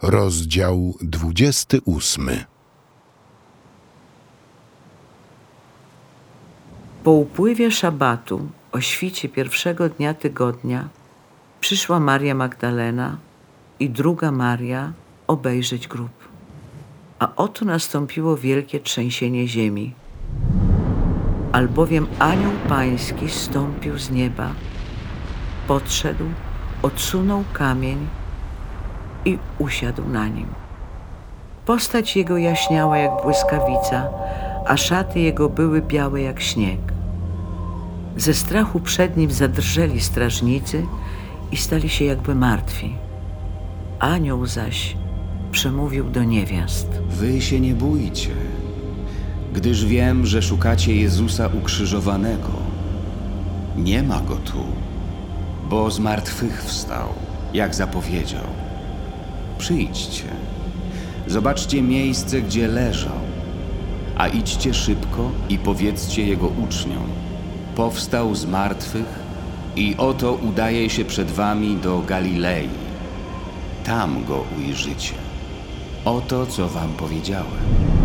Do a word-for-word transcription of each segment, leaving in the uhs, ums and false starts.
Rozdział dwudziesty ósmy. Po upływie szabatu, o świcie pierwszego dnia tygodnia, przyszła Maria Magdalena i druga Maria obejrzeć grób. A oto nastąpiło wielkie trzęsienie ziemi, albowiem anioł pański zstąpił z nieba, podszedł, odsunął kamień i usiadł na nim. Postać jego jaśniała jak błyskawica, a szaty jego były białe jak śnieg. Ze strachu przed nim zadrżeli strażnicy i stali się jakby martwi. Anioł zaś przemówił do niewiast. Wy się nie bójcie, gdyż wiem, że szukacie Jezusa ukrzyżowanego. Nie ma Go tu, bo z martwych wstał, jak zapowiedział. Przyjdźcie, zobaczcie miejsce, gdzie leżał, a idźcie szybko i powiedzcie Jego uczniom. Powstał z martwych i oto udaje się przed wami do Galilei. Tam Go ujrzycie. Oto, co wam powiedziałem.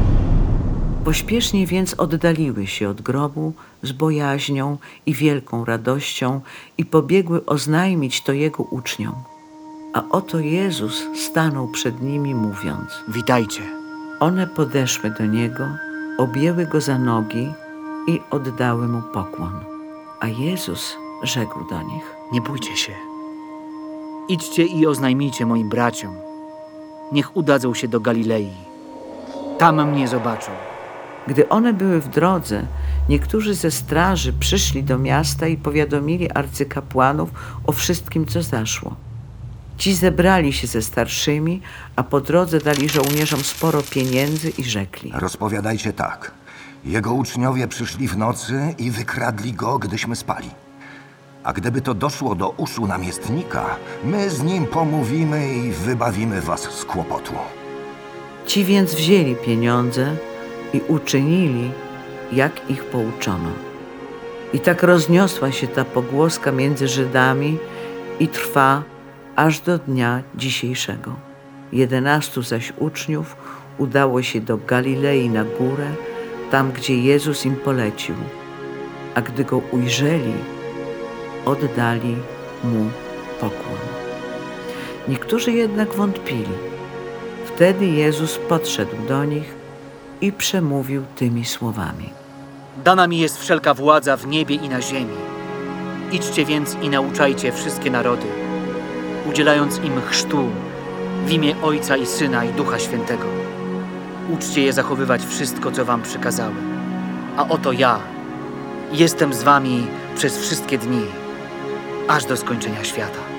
Pośpiesznie więc oddaliły się od grobu z bojaźnią i wielką radością i pobiegły oznajmić to Jego uczniom. A oto Jezus stanął przed nimi, mówiąc: Witajcie. One podeszły do Niego, objęły Go za nogi i oddały Mu pokłon. A Jezus rzekł do nich: Nie bójcie się. Idźcie i oznajmijcie moim braciom. Niech udadzą się do Galilei. Tam mnie zobaczą. Gdy one były w drodze, niektórzy ze straży przyszli do miasta i powiadomili arcykapłanów o wszystkim, co zaszło. Ci zebrali się ze starszymi, a po drodze dali żołnierzom sporo pieniędzy i rzekli: Rozpowiadajcie tak. Jego uczniowie przyszli w nocy i wykradli go, gdyśmy spali. A gdyby to doszło do uszu namiestnika, my z nim pomówimy i wybawimy was z kłopotu. Ci więc wzięli pieniądze i uczynili, jak ich pouczono. I tak rozniosła się ta pogłoska między Żydami i trwa aż do dnia dzisiejszego. Jedenastu zaś uczniów udało się do Galilei na górę, tam gdzie Jezus im polecił. A gdy Go ujrzeli, oddali Mu pokłon. Niektórzy jednak wątpili. Wtedy Jezus podszedł do nich i przemówił tymi słowami: Dana mi jest wszelka władza w niebie i na ziemi. Idźcie więc i nauczajcie wszystkie narody, udzielając im chrztu w imię Ojca i Syna i Ducha Świętego. Uczcie je zachowywać wszystko, co wam przykazałem. A oto ja jestem z wami przez wszystkie dni, aż do skończenia świata.